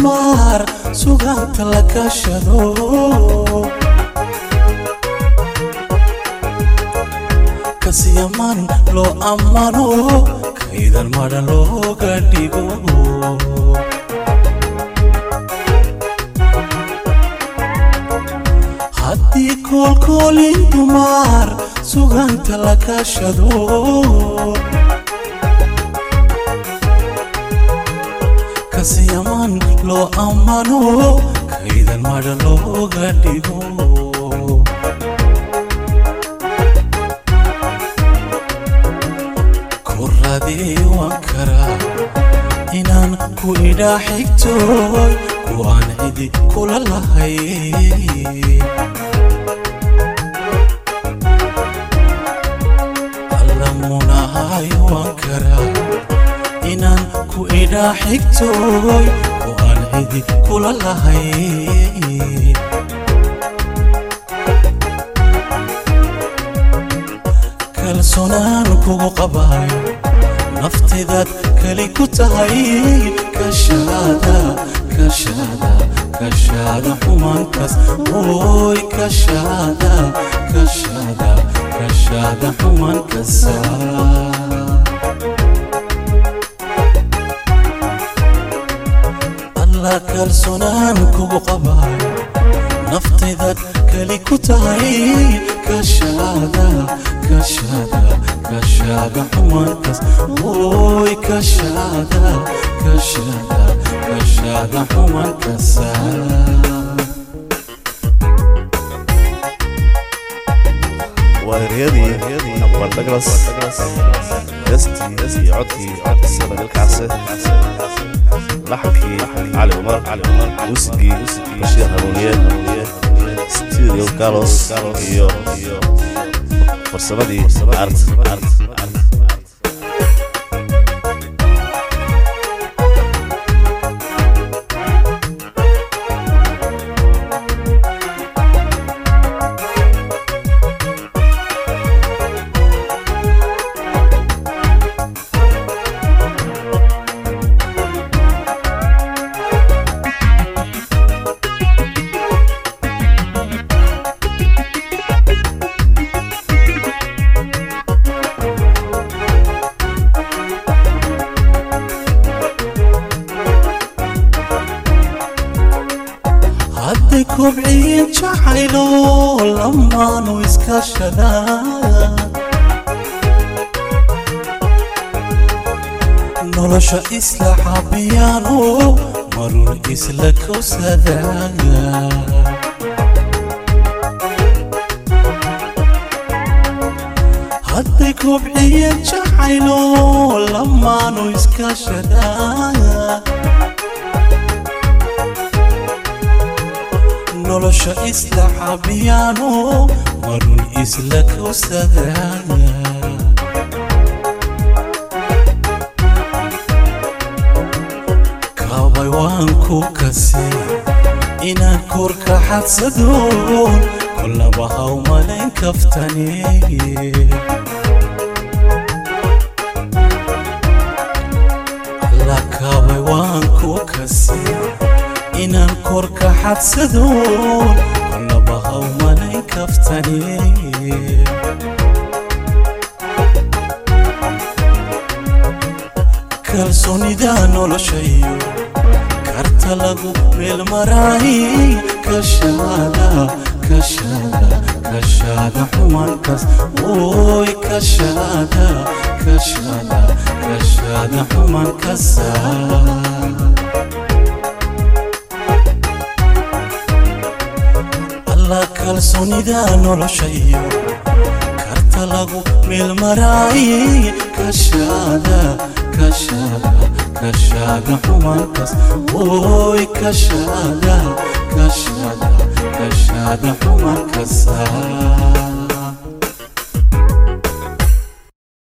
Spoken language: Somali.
dumar suganta la kashado kasiyaman lo amano kaidan madan lo gadigo hadi kolkolin dumar suganta la kashado kasiyaman lo amano kaidan madan lo gadigo kuradi wankara inan ku ida xigtoy ku aan cidi kula lahay allamunahay wankara inan ku ida xigtoy ku aan cidi kula lahay kalsoonaan kugu qabay naftidaad kali ku tahay kashada kashada kashada xumankas oy kashada kashada kashada xumankas alla kalsoonaan kugu qabay naftidaad kali ku tahay kashada kashada kashada xumankas oy kashada kashada kashada xumankas ورياضي أبغى دجلس دستي عطي السنة الكعسة لحكي علي عمر وسقي بشير هارونيات ستيريو كارلوس يو فرصبدي أرض كوبعين جعيلو لما نويسكا شداد نولوشا إسلاحا بيانو مرور إسلاكو سداد هدي كوبعين جعيلو لما نويسكا شداد nolosha isla xabiyano marun isla kawsadana kaabay waan ku kasi inaan korka xadsadoon kullaba haw malayn kaftani alla kaabay waan ku kasi inaan korka xadsadoon kullaba haw malayn kaftani kalsoonida noloshayo karta lagu meel maray kashada kashada kashada xumankas oy kashada kashada kashada xumankas alla kalsoonida noloshayo karta lagu meel maray kashada kashada kashada xumankas oy kashada kashada kashada xumankas